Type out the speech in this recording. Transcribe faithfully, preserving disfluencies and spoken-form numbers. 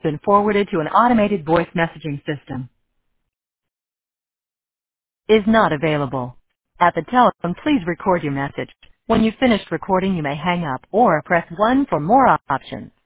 been forwarded to an automated voice messaging system. Is not available. At the tone, please record your message. When you've finished recording, you may hang up or press one for more options.